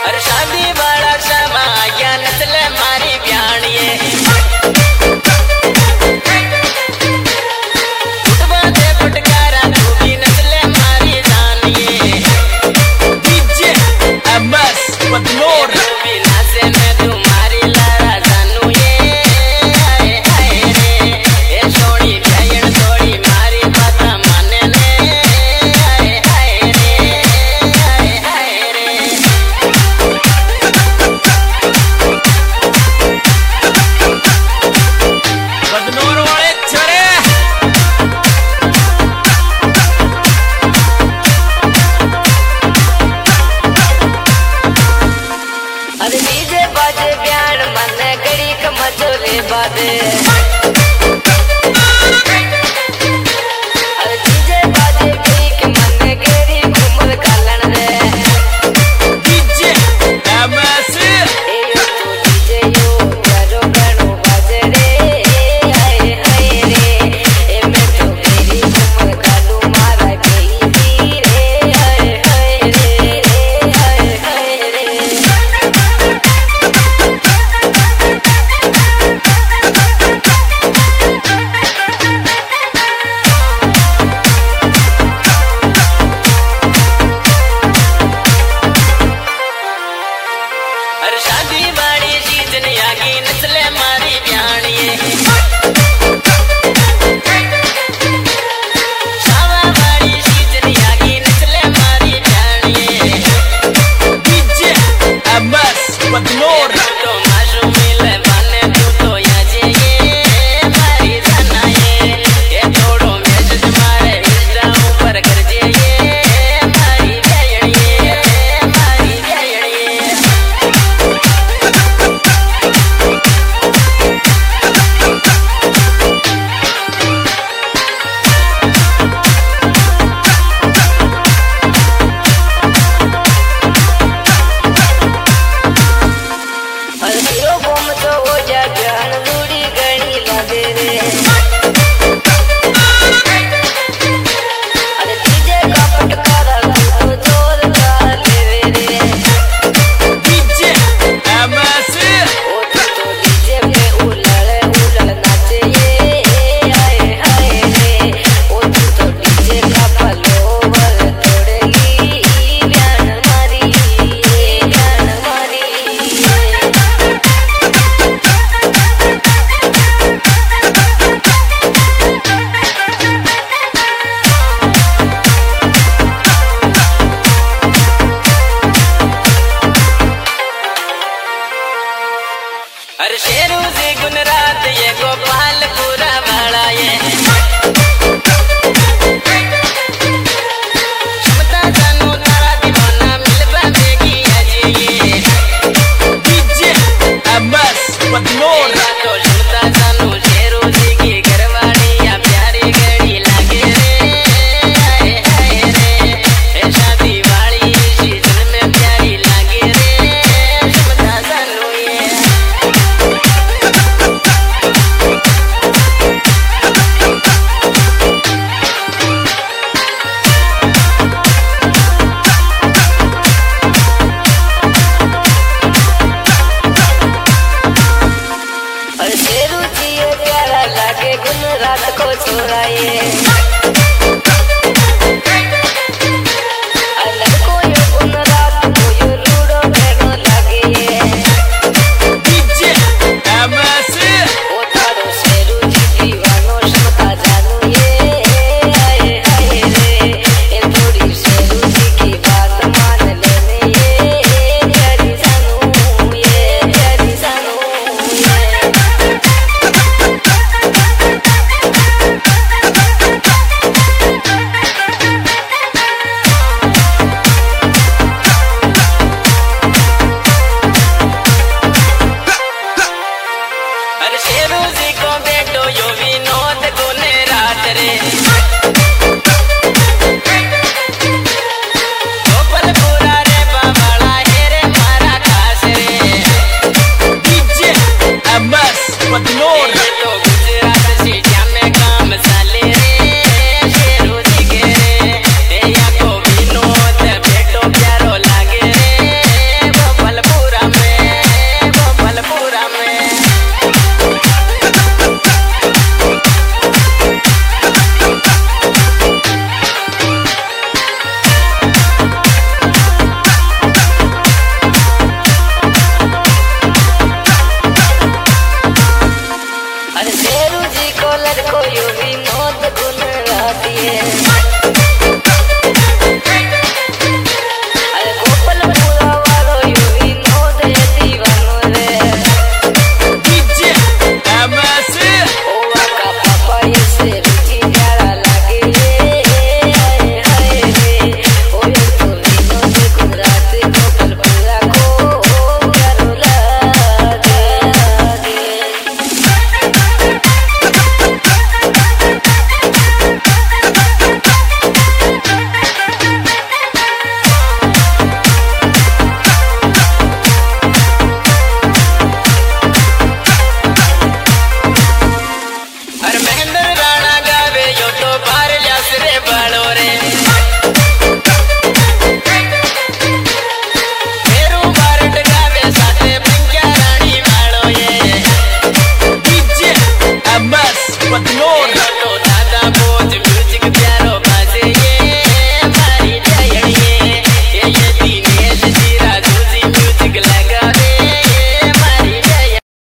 अरे शादी वाला समा या नस्ल मारी ब्याणिए फुटवा दे फुटकारा तू भी नस्ल मारी जानिए डीजे एमएस बदनौर तू भी नाचे में तुम्हारी लारा जानू ये आए आए रे ए सोनी भैन थोड़ी मारी बात माने ने आए आए रे आए आए रे बदनौर वाले छड़े अरे डीजे बाजे ब्याण मने गड़ी कमचोले बादे अरे डीजे बाजे गड़ी के मने गड़ी घूमर कालन रे डीजे एमएस ए यो तो डीजे यो करो गणो बाजे रे आए आए रे ए मैं तो मेरी घूमर कालू मारा गई रे आए आए रे आए आए रे अरे शादी वाली चीज ने आगी नस्ल मारी ब्याणिए शावा वाली चीज ने आगी नस्ल मारी ब्याणिए डीजे एमएस बदनौर तो माशू मिले माने तू तो याजे ये मारी जाना ये थोड़ो मैसेज मारे इंस्टा ऊपर कर जे ये मारी ब्याणिए मारी ब्याणिए अरे हीरो बम तो हो जा जान लूड़ी गणी लादे रे अरे डीजे का फटकारा तू तो जोरदार ले रे डीजे एमएस ओ तो डीजे पे उलल नाचे ये आए आए रे ओ तो डीजे का फलोवर तोड़ेगी ब्यान मारी ब्यान मारी अरे